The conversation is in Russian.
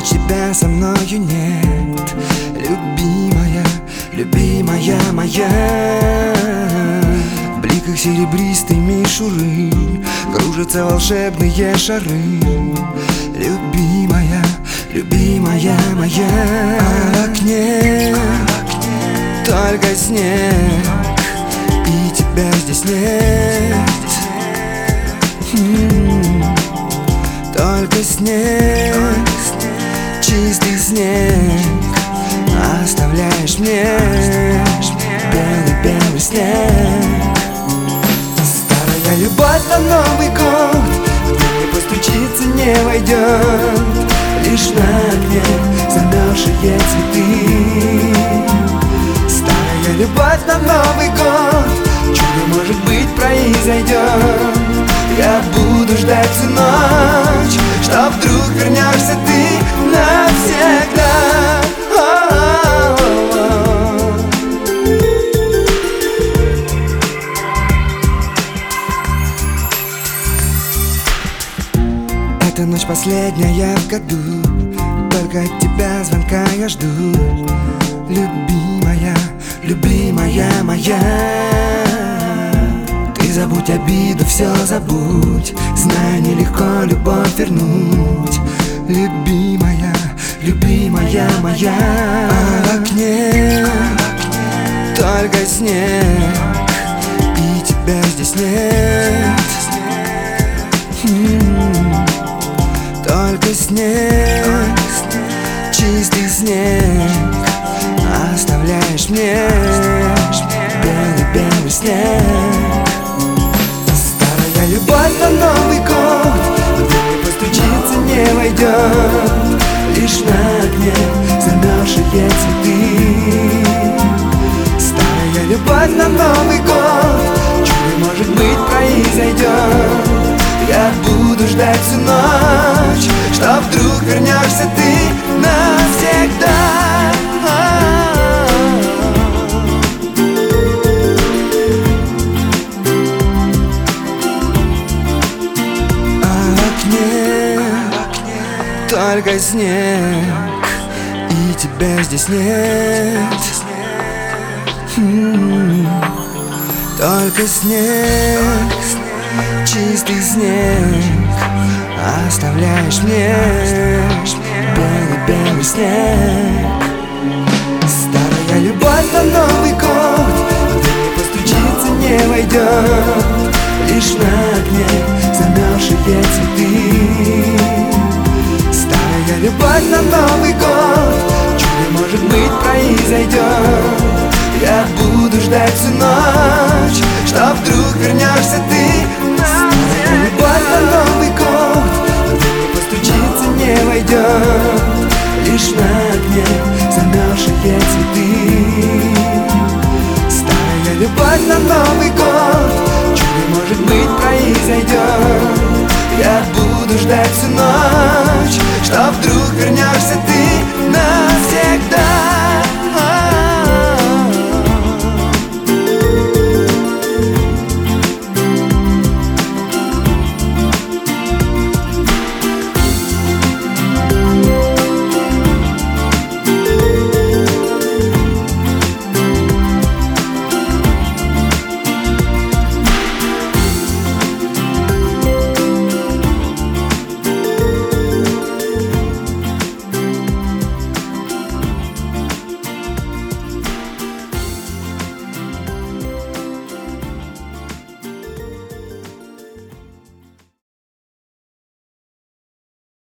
тебя со мною нет, любимая, любимая моя. В бликах серебристой мишуры кружатся волшебные шары. Любимая, любимая моя. А в окне только снег, и тебя здесь нет. Только снег, чистый снег оставляешь мне, белый-белый снег. Старая любовь на Новый год, где не постучится, не войдет. Лишь на окне замерзшие цветы. Старая любовь на Новый год, чудо, может быть, произойдет. Я буду ждать всю ночь, что вдруг вернешься ты навсегда. Эта ночь последняя в году, только от тебя звонка я жду. Любимая, любимая моя. Забудь обиду, все забудь, знай, нелегко любовь вернуть. Любимая, любимая моя. А в окне только снег, и тебя здесь нет. Только снег, чистый снег оставляешь мне, белый-белый снег. Любовь на Новый год, где не постучится, не войдет. Лишь на окне замерзшие цветы. Старая любовь на Новый год, чудо, может быть, произойдет. Я буду ждать всю ночь, что вдруг вернешься ты навсегда. Только снег, и тебя здесь нет. Только снег, чистый снег оставляешь мне, белый-белый снег. Старая любовь на Новый год, где не постучится, не войдет. Лишь на окне замерзшие цветы. Любовь на Новый год, чудо, может быть, произойдет. Я буду ждать всю ночь, что вдруг вернешься ты. Любовь на Новый год, где не постучится, не войдет. Лишь на окне замерзшие цветы. Старая любовь на Новый год, чудо, может быть, произойдет. Я буду ждать всю ночь, что